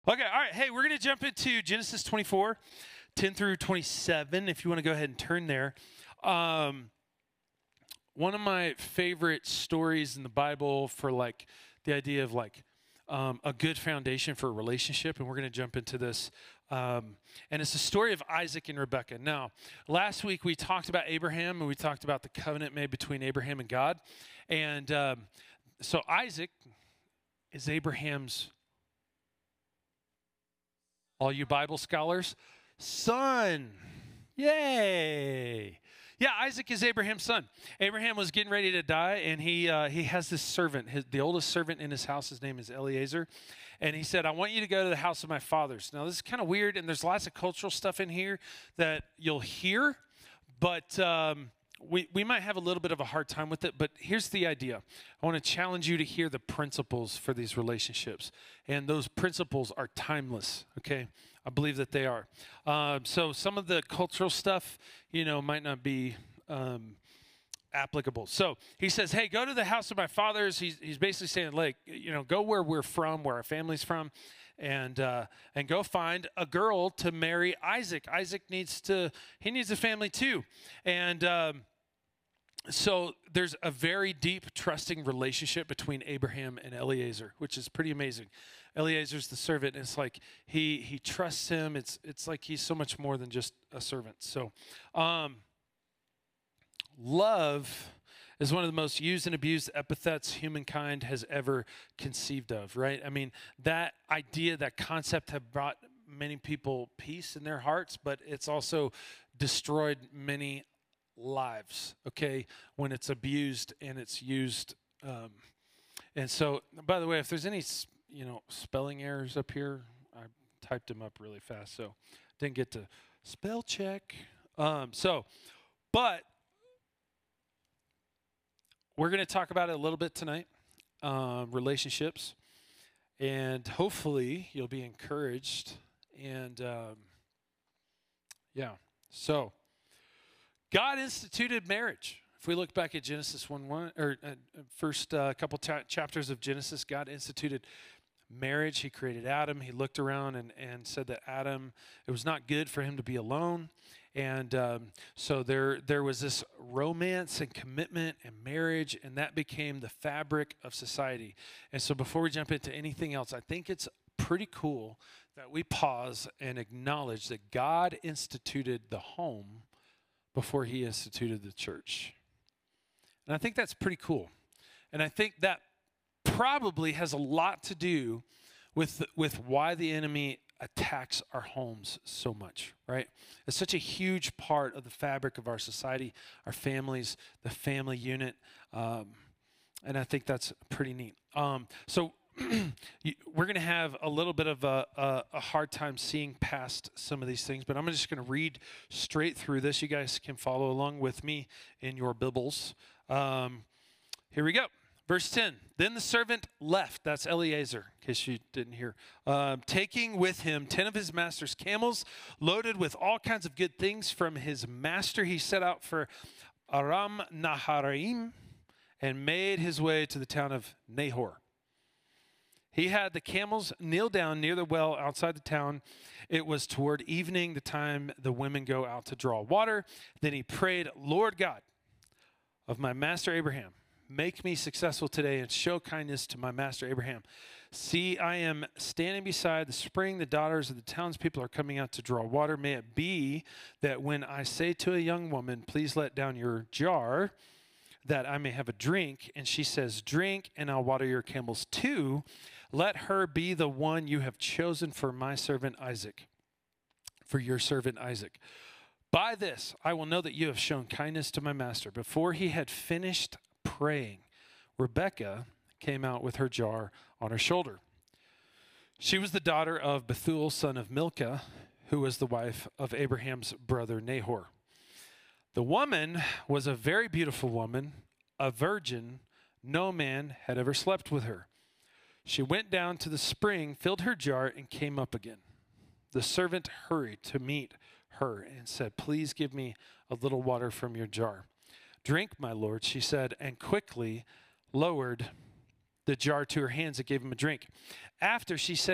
Okay, all right. Hey, we're going to jump into Genesis 24, 10 through 27, if you want to go ahead and turn there. Um, One of my favorite stories in the Bible for like the idea of like a good foundation for a relationship, and we're going to jump into this. And it's the story of Isaac and Rebekah. Now, last week we talked about Abraham, and we talked about the covenant made between Abraham and God. And so Isaac is Abraham's, all you Bible scholars, son. Yay. Yeah, Isaac is Abraham's son. Abraham was getting ready to die, and he has this servant. The oldest servant in his house, his name is Eliezer. And he said, I want you to go to the house of my fathers. Now, this is kind of weird, and there's lots of cultural stuff in here that you'll hear, but we might have a little bit of a hard time with it. But here's the idea. I want to challenge you to hear the principles for these relationships. And those principles are timeless, okay? I believe that they are. So some of the cultural stuff, might not be applicable. So he says, hey, go to the house of my fathers. He's basically saying, like, go where we're from, where our family's from, and go find a girl to marry Isaac. Isaac needs a family too. And so there's a very deep, trusting relationship between Abraham and Eliezer, which is pretty amazing. Eliezer's the servant, and it's like he trusts him. It's like he's so much more than just a servant. So love is one of the most used and abused epithets humankind has ever conceived of, right? I mean, that idea, that concept have brought many people peace in their hearts, but it's also destroyed many lives, okay, when it's abused and it's used. And so, by the way, if there's any, spelling errors up here, I typed them up really fast, so didn't get to spell check. But we're going to talk about it a little bit tonight, relationships, and hopefully you'll be encouraged. And so God instituted marriage. If we look back at Genesis 1:1, or first couple chapters of Genesis, God instituted marriage. He created Adam. He looked around and said that it was not good for him to be alone. And so there was this romance and commitment and marriage, and that became the fabric of society. And so before we jump into anything else, I think it's pretty cool that we pause and acknowledge that God instituted the home before he instituted the church. And I think that's pretty cool. And I think that probably has a lot to do with why the enemy attacks our homes so much, right? It's such a huge part of the fabric of our society, our families, the family unit, and I think that's pretty neat. So we're going to have a little bit of a hard time seeing past some of these things, but I'm just going to read straight through this. You guys can follow along with me in your Bibles. Here we go. Verse 10, then the servant left, that's Eliezer, in case you didn't hear, taking with him 10 of his master's camels, loaded with all kinds of good things from his master. He set out for Aram Naharaim and made his way to the town of Nahor. He had the camels kneel down near the well outside the town. It was toward evening, the time the women go out to draw water. Then he prayed, Lord God of my master Abraham, make me successful today and show kindness to my master Abraham. See, I am standing beside the spring. The daughters of the townspeople are coming out to draw water. May it be that when I say to a young woman, please let down your jar, that I may have a drink, and she says, drink, and I'll water your camels too, let her be the one you have chosen for my servant Isaac, for your servant Isaac. By this I will know that you have shown kindness to my master. Before he had finished praying, Rebekah came out with her jar on her shoulder. She was the daughter of Bethuel, son of Milcah, who was the wife of Abraham's brother Nahor. The woman was a very beautiful woman, a virgin. No man had ever slept with her. She went down to the spring, filled her jar, and came up again. The servant hurried to meet her and said, please give me a little water from your jar. Drink, my lord, she said, and quickly lowered the jar to her hands and gave him a drink. After she said,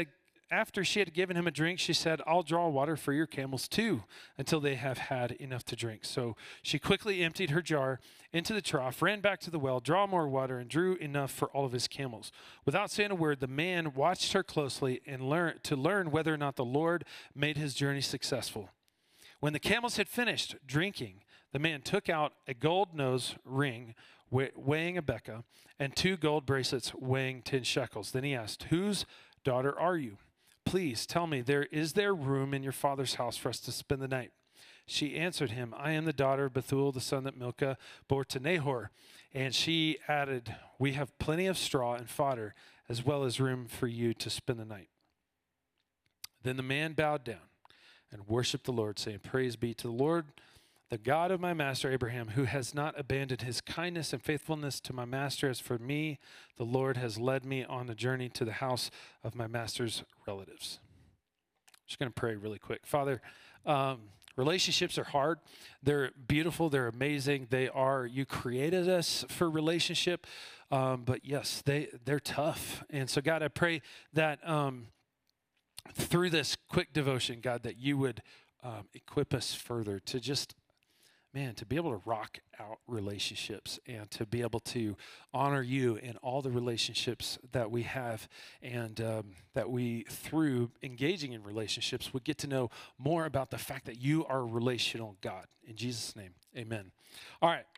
after she had given him a drink, she said, "I'll draw water for your camels too, until they have had enough to drink." So she quickly emptied her jar into the trough, ran back to the well, draw more water, and drew enough for all of his camels. Without saying a word, the man watched her closely and learn whether or not the Lord made his journey successful. When the camels had finished drinking, the man took out a gold nose ring weighing a beka and 2 gold bracelets weighing 10 shekels. Then he asked, "Whose daughter are you? Please tell me, is there room in your father's house for us to spend the night?" She answered him, "I am the daughter of Bethuel, the son that Milcah bore to Nahor." And she added, "We have plenty of straw and fodder, as well as room for you to spend the night." Then the man bowed down and worshiped the Lord, saying, "Praise be to the Lord, the God of my master Abraham, who has not abandoned his kindness and faithfulness to my master. As for me, the Lord has led me on a journey to the house of my master's relatives." I'm just going to pray really quick. Father, relationships are hard. They're beautiful. They're amazing. You created us for relationship. But yes, they're tough. And so God, I pray that through this quick devotion, God, that you would equip us further to just, to be able to rock out relationships and to be able to honor you in all the relationships that we have, and that we, through engaging in relationships, would get to know more about the fact that you are a relational God. In Jesus' name, amen. All right.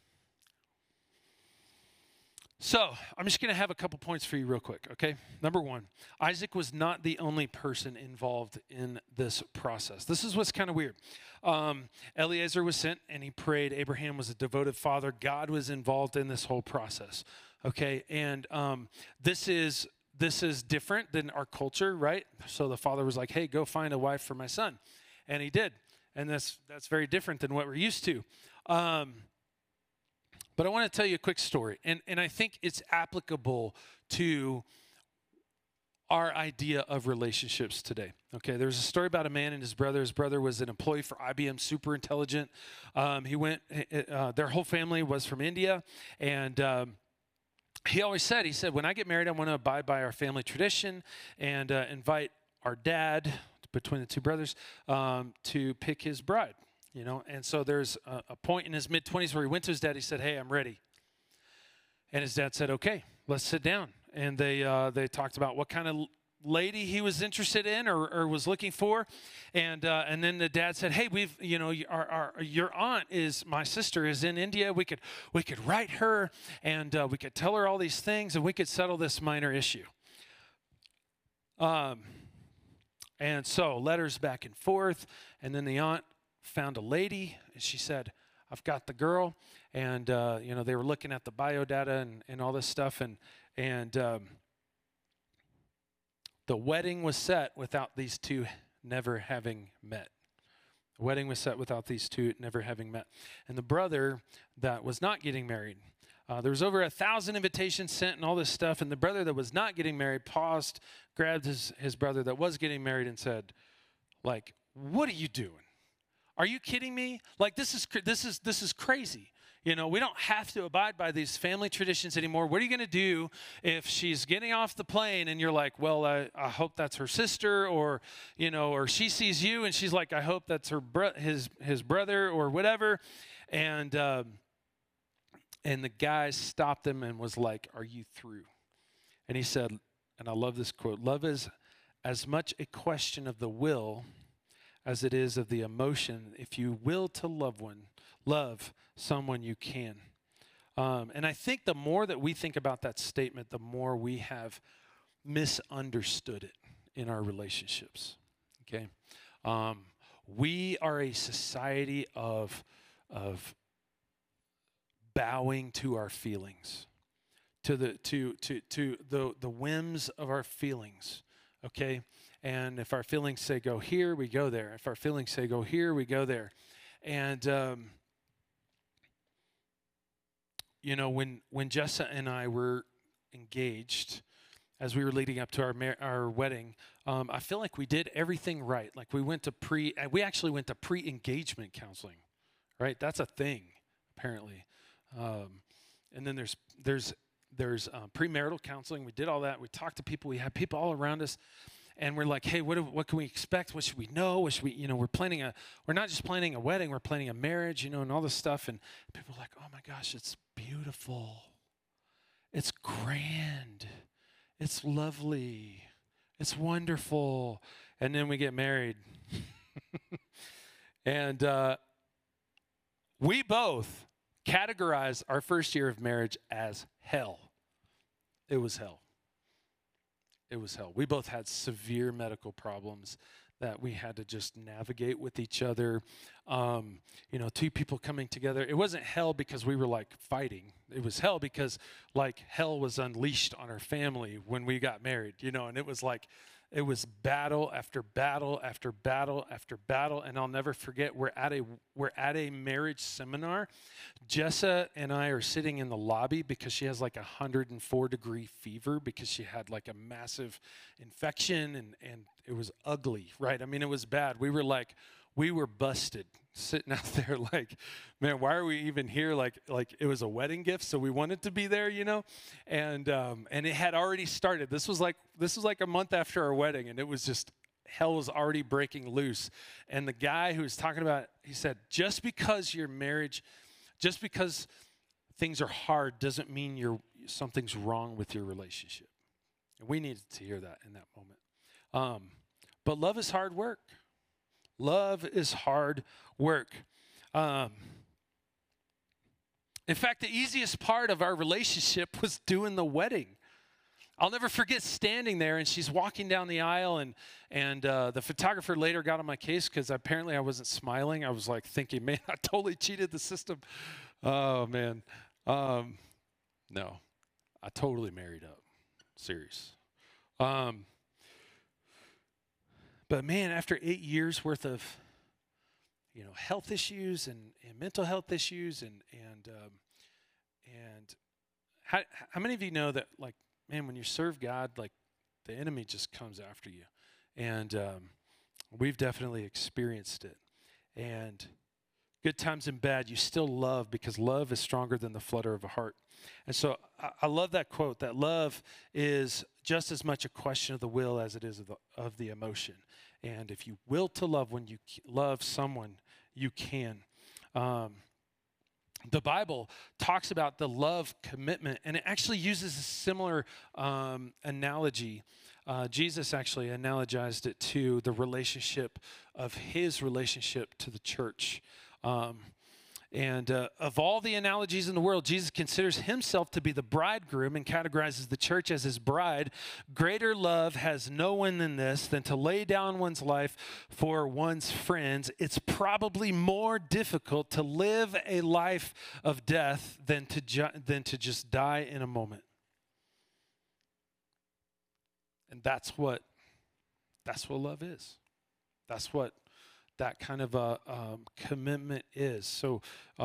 So I'm just going to have a couple points for you real quick, okay? Number one, Isaac was not the only person involved in this process. This is what's kind of weird. Eliezer was sent, and he prayed. Abraham was a devoted father. God was involved in this whole process, okay? And this is different than our culture, right? So the father was like, "Hey, go find a wife for my son," and he did. And that's very different than what we're used to. But I want to tell you a quick story, and I think it's applicable to our idea of relationships today. Okay, there's a story about a man and his brother. His brother was an employee for IBM, super intelligent. Their whole family was from India, and he always said, "When I get married, I want to abide by our family tradition and invite our dad," between the two brothers, to pick his bride. And so there's a point in his mid-20s where he went to his dad. He said, "Hey, I'm ready." And his dad said, "Okay, let's sit down." And they talked about what kind of lady he was interested in or was looking for. And then the dad said, "Hey, your aunt my sister is in India. We could write her, and we could tell her all these things, and we could settle this minor issue." And so letters back and forth, and then the aunt found a lady, and she said, "I've got the girl." And they were looking at the biodata and all this stuff, and the wedding was set without these two never having met. The wedding was set without these two never having met. And the brother that was not getting married, there was over 1,000 invitations sent and all this stuff, and the brother that was not getting married paused, grabbed his brother that was getting married, and said, like, "What are you doing? Are you kidding me? Like, this is crazy. We don't have to abide by these family traditions anymore. What are you going to do if she's getting off the plane and you're like, well, I hope that's her sister, or she sees you and she's like, I hope that's his brother or whatever." And the guy stopped him and was like, "Are you through?" And he said, and I love this quote, "Love is as much a question of the will as it is of the emotion. If you will to love someone, you can." And I think the more that we think about that statement, the more we have misunderstood it in our relationships. Okay, we are a society of bowing to our feelings, to the whims of our feelings. Okay. And if our feelings say go here, we go there. If our feelings say go here, we go there. And, when Jessa and I were engaged, as we were leading up to our wedding, I feel like we did everything right. Like we actually went to pre-engagement counseling, right? That's a thing, apparently. And then there's premarital counseling. We did all that. We talked to people. We had people all around us. and we're like, hey, what can we expect? What should we know? What should we, we're not just planning a wedding, we're planning a marriage, and all this stuff. And people are like, oh my gosh, it's beautiful. It's grand. It's lovely. It's wonderful. And then we get married. And we both categorize our first year of marriage as hell. It was hell. It was hell. We both had severe medical problems that we had to just navigate with each other. Two people coming together. It wasn't hell because we were like fighting. It was hell because like hell was unleashed on our family when we got married, and it was like, it was battle after battle after battle after battle. And I'll never forget, we're at a marriage seminar. Jessa and I are sitting in the lobby because she has like 104-degree fever because she had like a massive infection and it was ugly, right? I mean, it was bad. We were busted sitting out there like, man, why are we even here? Like it was a wedding gift, so we wanted to be there, and it had already started. This was like a month after our wedding, and it was just, hell was already breaking loose. And the guy who was talking about, he said, just because things are hard doesn't mean something's wrong with your relationship. And we needed to hear that in that moment. But love is hard work. Love is hard work. In fact, the easiest part of our relationship was doing the wedding. I'll never forget standing there, and she's walking down the aisle, and the photographer later got on my case because apparently I wasn't smiling. I was like thinking, man, I totally cheated the system. Oh, man. No, I totally married up. Serious. But man, after 8 years worth of, health issues and mental health issues and how many of you know that, like, man, when you serve God, like, the enemy just comes after you, and we've definitely experienced it. And good times and bad, you still love because love is stronger than the flutter of a heart. And so I love that quote, that love is just as much a question of the will as it is of the emotion. And if you will to love when you love someone, you can. The Bible talks about the love commitment, and it actually uses a similar analogy. Jesus actually analogized it to the relationship of his relationship to the church. And of all the analogies in the world, Jesus considers himself to be the bridegroom and categorizes the church as his bride. Greater love has no one than this, than to lay down one's life for one's friends. It's probably more difficult to live a life of death than to just die in a moment. And that's what love is. That's what that kind of a commitment is. So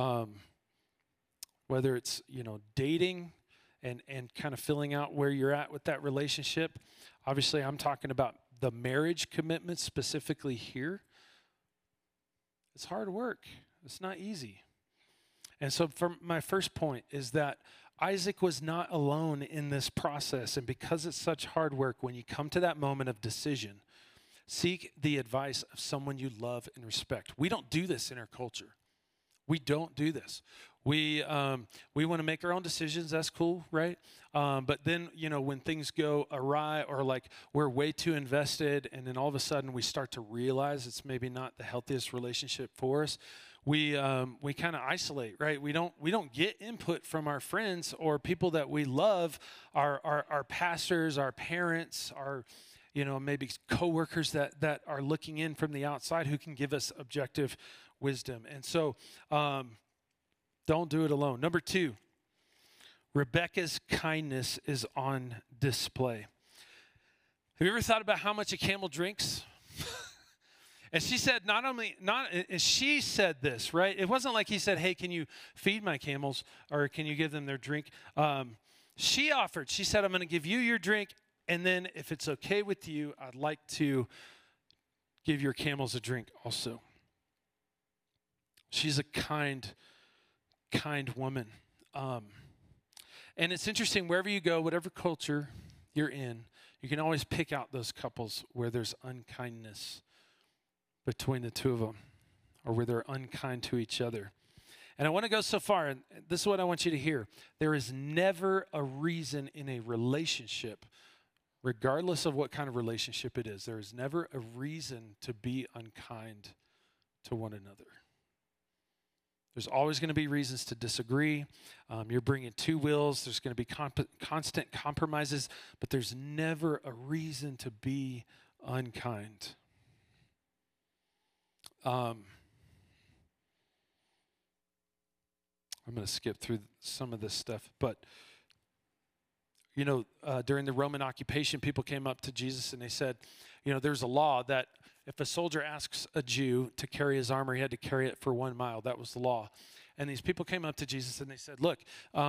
whether it's, dating and kind of filling out where you're at with that relationship, obviously I'm talking about the marriage commitment specifically here. It's hard work. It's not easy. And so from my first point is that Isaac was not alone in this process. And because it's such hard work, when you come to that moment of decision, seek the advice of someone you love and respect. We don't do this in our culture. We don't do this. We want to make our own decisions. That's cool, right? But then, when things go awry or like we're way too invested, and then all of a sudden we start to realize it's maybe not the healthiest relationship for us, we kind of isolate, right? We don't get input from our friends or people that we love, our pastors, our parents, our maybe coworkers that are looking in from the outside who can give us objective wisdom. And so don't do it alone. Number 2, Rebecca's kindness is on display. Have you ever thought about how much a camel drinks? And she said, she said this, right? It wasn't like he said, hey, can you feed my camels or can you give them their drink? She offered, she said, I'm going to give you your drink. And then if it's okay with you, I'd like to give your camels a drink also. She's a kind woman. And it's interesting, wherever you go, whatever culture you're in, you You can always pick out those couples where there's unkindness between the two of them, or where they're unkind to each other. And I want to go so far, and this is what I want you to hear. There is never a reason in a relationship, regardless of what kind of relationship it is, there is never a reason to be unkind to one another. There's always going to be reasons to disagree. You're bringing two wills. There's going to be constant compromises, but there's never a reason to be unkind. I'm going to skip through some of this stuff, but during the Roman occupation, people came up to Jesus and they said, there's a law that if a soldier asks a Jew to carry his armor, he had to carry it for 1 mile. That was the law. And these people came up to Jesus and they said, look,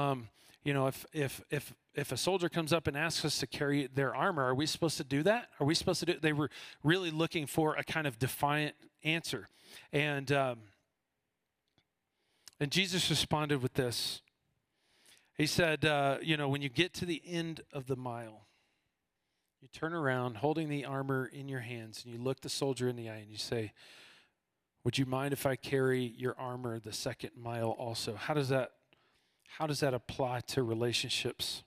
if a soldier comes up and asks us to carry their armor, are we supposed to do that? Are we supposed to do it? They were really looking for a kind of defiant answer. And Jesus responded with this. He said, when you get to the end of the mile, you turn around holding the armor in your hands and you look the soldier in the eye and you say, would you mind if I carry your armor the second mile also? How does that apply to relationships?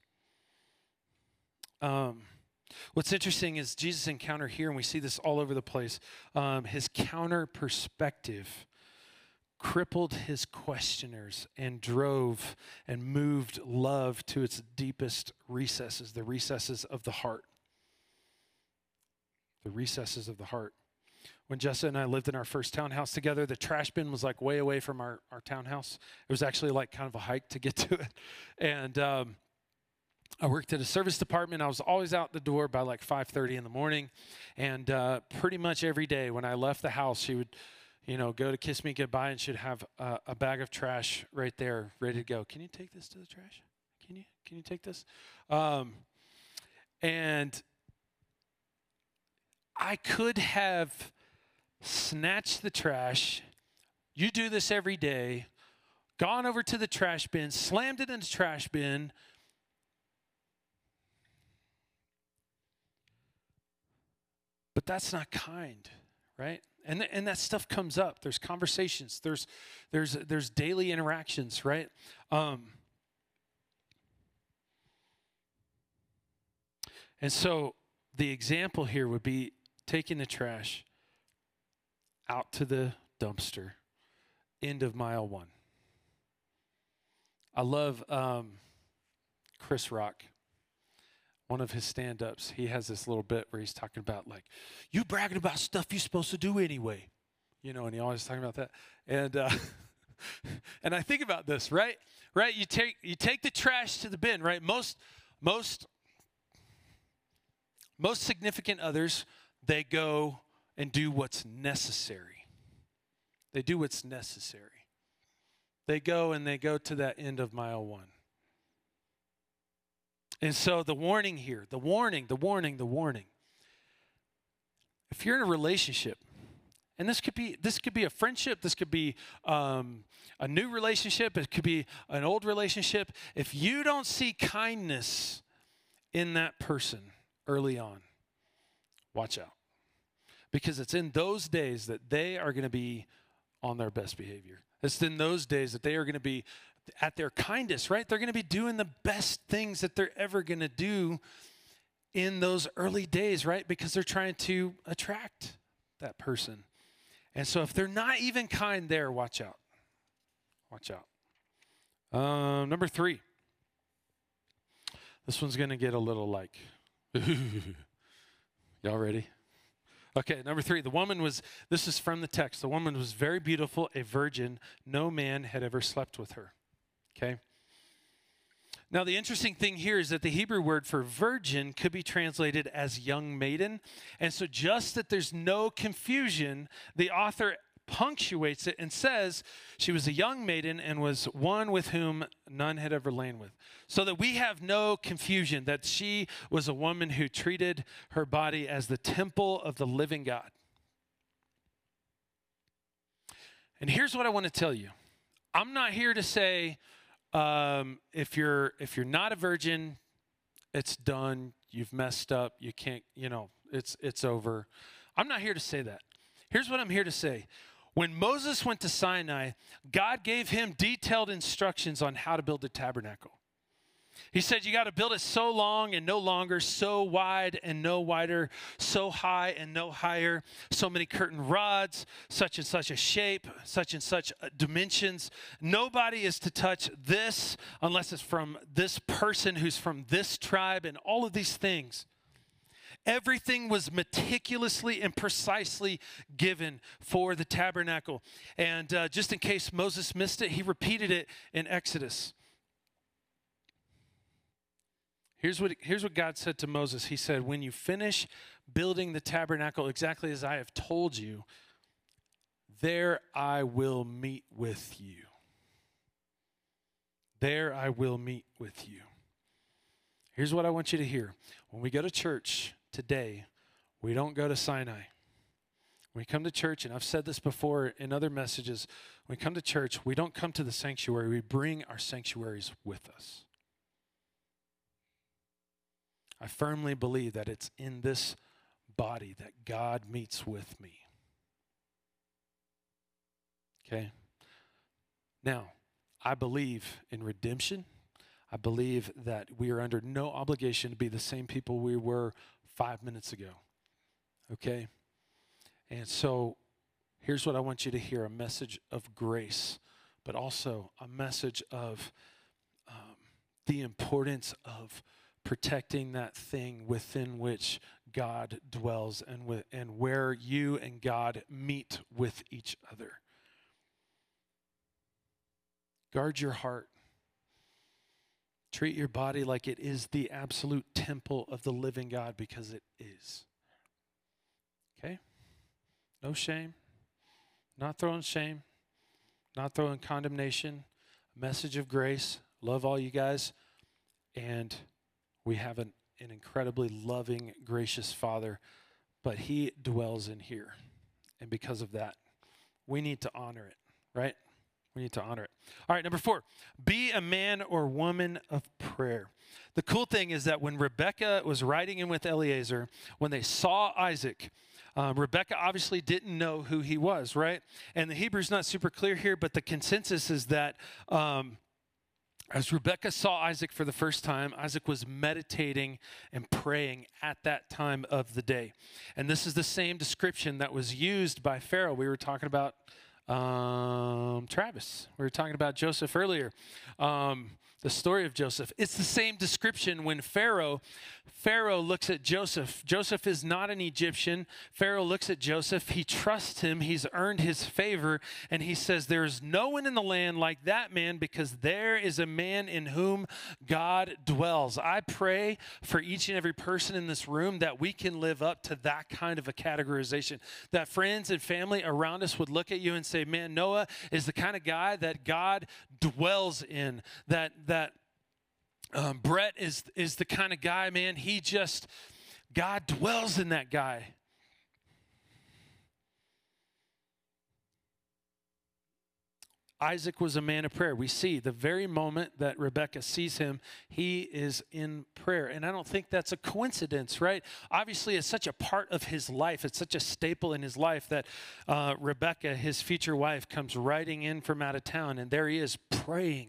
What's interesting is Jesus' encounter here, and we see this all over the place, his counter perspective crippled his questioners and drove and moved love to its deepest recesses, the recesses of the heart. The recesses of the heart. When Jessa and I lived in our first townhouse together, the trash bin was like way away from our townhouse. It was actually like kind of a hike to get to it. And I worked at a service department. I was always out the door by like 5:30 in the morning. And pretty much every day when I left the house, she would go to kiss me goodbye, and she'd have a bag of trash right there ready to go. Can you take this to the trash? Can you take this? And I could have snatched the trash. You do this every day. Gone over to the trash bin, slammed it in the trash bin. But that's not kind, right? And that stuff comes up. There's conversations. There's daily interactions, right? And so the example here would be taking the trash out to the dumpster, end of mile 1. I love Chris Rock. One of his stand-ups, he has this little bit where he's talking about, like, you bragging about stuff you're supposed to do anyway. And he always talking about that. And and I think about this, right? Right? You take the trash to the bin, right? Most significant others, they go and do what's necessary. They do what's necessary. They go to that end of mile 1. And so the warning here, the warning. If you're in a relationship, and this could be a friendship, this could be a new relationship, it could be an old relationship. If you don't see kindness in that person early on, watch out. Because it's in those days that they are going to be on their best behavior. It's in those days that they are going to be at their kindest, right? They're going to be doing the best things that they're ever going to do in those early days, right? Because they're trying to attract that person. And so if they're not even kind there, watch out. Watch out. Number 3. This one's going to get a little like, y'all ready? Okay, number 3, this is from the text. The woman was very beautiful, a virgin. No man had ever slept with her. Okay? Now, the interesting thing here is that the Hebrew word for virgin could be translated as young maiden. And so just that there's no confusion, the author punctuates it and says she was a young maiden and was one with whom none had ever lain with. So that we have no confusion that she was a woman who treated her body as the temple of the living God. And here's what I want to tell you. I'm not here to say if you're not a virgin, it's done. you've messed up, you can't, it's over. I'm not here to say that. Here's what I'm here to say. When Moses went to Sinai, God gave him detailed instructions on how to build the tabernacle. He said, you got to build it so long and no longer, so wide and no wider, so high and no higher, so many curtain rods, such and such a shape, such and such dimensions. Nobody is to touch this unless it's from this person who's from this tribe, and all of these things. Everything was meticulously and precisely given for the tabernacle. And just in case Moses missed it, he repeated it in Exodus. Here's what God said to Moses. He said, when you finish building the tabernacle exactly as I have told you, there I will meet with you. There I will meet with you. Here's what I want you to hear. When we go to church today, we don't go to Sinai. When we come to church, and I've said this before in other messages, when we come to church, we don't come to the sanctuary. We bring our sanctuaries with us. I firmly believe that it's in this body that God meets with me. Okay? Now, I believe in redemption. I believe that we are under no obligation to be the same people we were 5 minutes ago. Okay? And so here's what I want you to hear, a message of grace, but also a message of the importance of protecting that thing within which God dwells and where you and God meet with each other. Guard your heart. Treat your body like it is the absolute temple of the living God, because it is. Okay? No shame. Not throwing shame. Not throwing condemnation. A message of grace. Love all you guys. And we have an incredibly loving, gracious Father, but he dwells in here. And because of that, we need to honor it, right? We need to honor it. All right, number 4, be a man or woman of prayer. The cool thing is that when Rebekah was riding in with Eliezer, when they saw Isaac, Rebekah obviously didn't know who he was, right? And the Hebrew's not super clear here, but the consensus is that as Rebekah saw Isaac for the first time, Isaac was meditating and praying at that time of the day. And this is the same description that was used by Pharaoh. We were talking about Travis. We were talking about Joseph earlier. The story of Joseph. It's the same description when Pharaoh looks at Joseph. Joseph is not an Egyptian. Pharaoh looks at Joseph. He trusts him. He's earned his favor. And he says, there is no one in the land like that man, because there is a man in whom God dwells. I pray for each and every person in this room that we can live up to that kind of a categorization. That friends and family around us would look at you and say, man, Noah is the kind of guy that God dwells in. That Brett is the kind of guy, man, God dwells in that guy. Isaac was a man of prayer. We see the very moment that Rebekah sees him, he is in prayer. And I don't think that's a coincidence, right? Obviously, it's such a part of his life. It's such a staple in his life that Rebekah, his future wife, comes riding in from out of town, and there he is praying.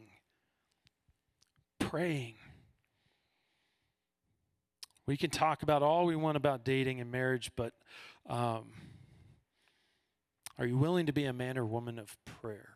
We can talk about all we want about dating and marriage, but are you willing to be a man or woman of prayer?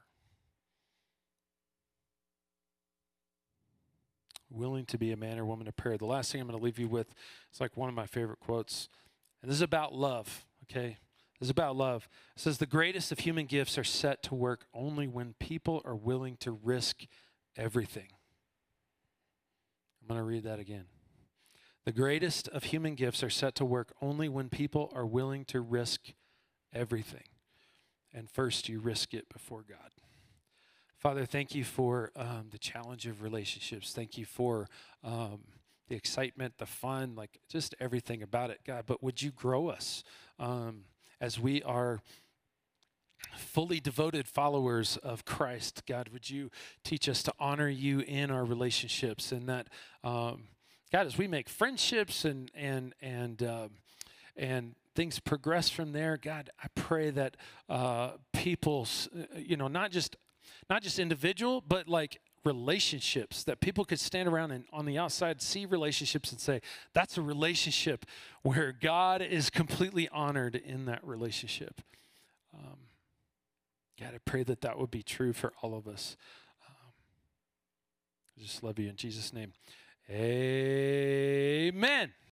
Willing to be a man or woman of prayer. The last thing I'm going to leave you with is like one of my favorite quotes, and this is about love, okay? This is about love. It says, the greatest of human gifts are set to work only when people are willing to risk everything. I'm going to read that again. The greatest of human gifts are set to work only when people are willing to risk everything. And first, you risk it before God. Father, thank you for the challenge of relationships. Thank you for the excitement, the fun, like just everything about it, God. But would you grow us as we are fully devoted followers of Christ? God, would you teach us to honor you in our relationships, and that God, as we make friendships and things progress from there, God, I pray that people, not just individual, but like relationships, that people could stand around and on the outside see relationships and say, that's a relationship where God is completely honored in that relationship. God, I pray that that would be true for all of us. I just love you in Jesus' name. Amen.